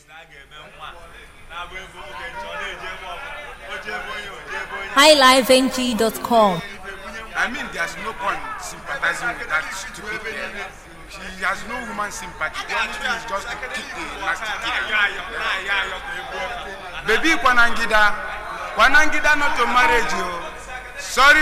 highlifeng.com. I mean, there's no point sympathizing with that stupid girl. She has no woman sympathy. The only thing is just to keep the nasty kid. Baby, Kwanangida not to marriage you. Sorry,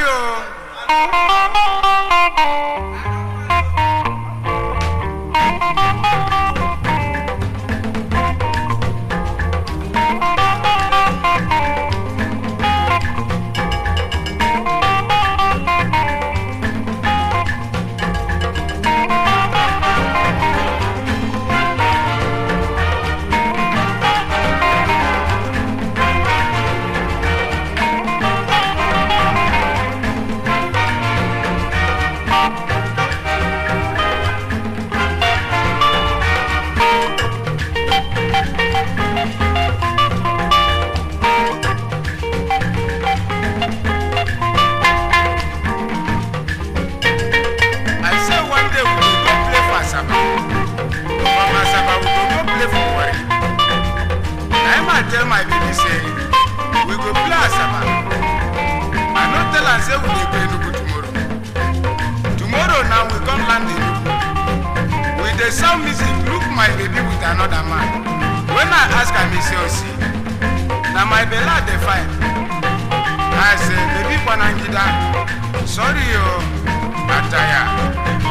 tell my baby say we go play Asaba. I not tell her say we dey play Enugu tomorrow. Tomorrow now we come land in Enugu. With the sound music, look my baby with another man. When I ask her, me say, oh see, now my bella dey fine. I say, baby Kwanangida, sorry Ataya.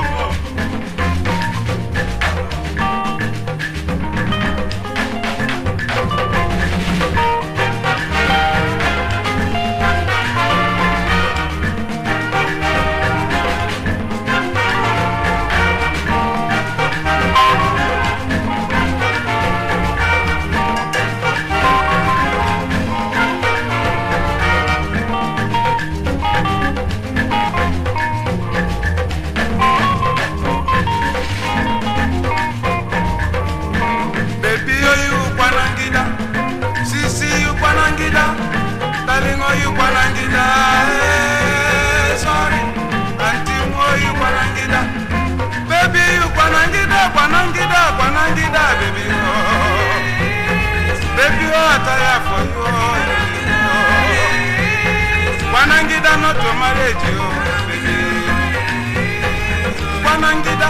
You Kwanangida, sorry, Auntie Mo, you Kwanangida, baby, you Kwanangida, baby, oh, baby, oh, I tire for you, Kwanangida, not to marriage you, baby, Kwanangida,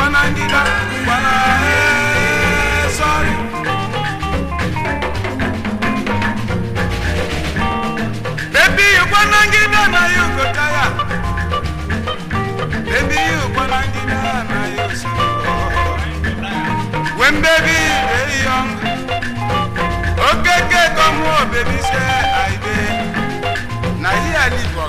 sorry. Baby, you Kwanangida, now you go tire. Baby, you Kwanangida, now you so. When baby is young, okay, come on, baby, say I did. Now here I live,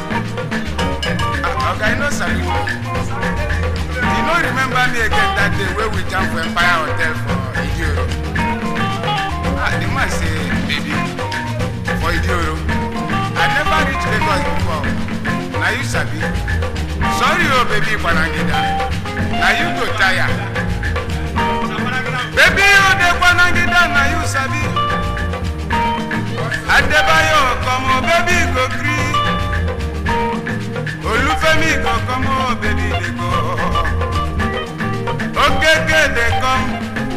okay, no sorry. You don't remember me again that day where we jumped for Empire Hotel for Idioro. The man say, baby, for Idioro. I never reached Lagos before. Now you sabi. Sorry, baby Kwanangida. Now you go tire. Baby, the Kwanangida. Now you sabi. Adebayo, come on, baby, go free. Olufemi, go come on, baby, they go. Okay, they come.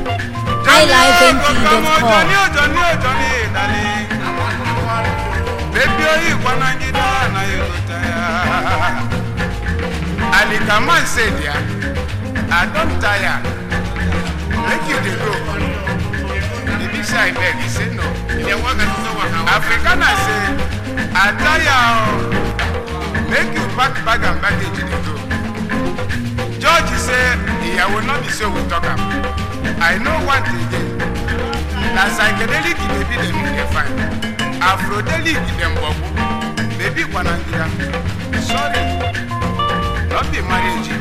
highlifeng.com. Johnny, darling. Baby, you Kwanangida, now you go tire. Ali Kaman said, yeah, I don't tire. Make you the go. The big side beg, he said no. Africana say, I tire. Make you pack bag and baggage to the go. George said, I will not be so with talk. I know one thing. That's psychedelic, baby, they need to find. Afrodelic them bobo, baby Kwanangida. Sorry, not the marriage.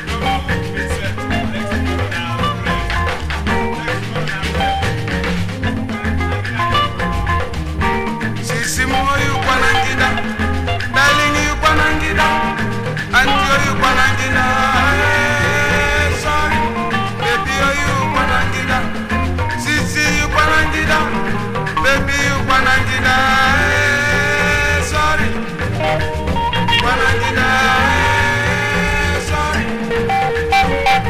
Sisi mo you Kwanangida, darling you Kwanangida, auntie you Kwanangida. Sorry, baby you Kwanangida, Sisi you Kwanangida, baby you Kwanangida. Sorry, Kwanangida. Sorry.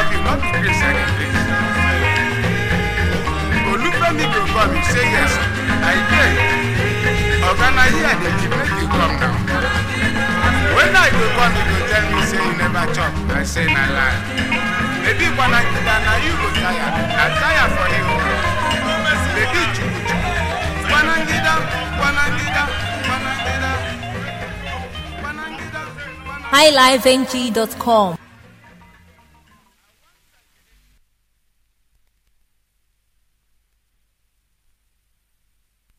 love you, not be grace any grace. Olufemi go come, you say yes, I did. Ogana here, they keep make you come now. When I go come, you go tell me, say you never chop. I say na lie. Maybe when I get down, now you go tire. I tire for you. Maybe chukuchu. When I get down, when I get down, when I get down, when I get down. highlifeng.com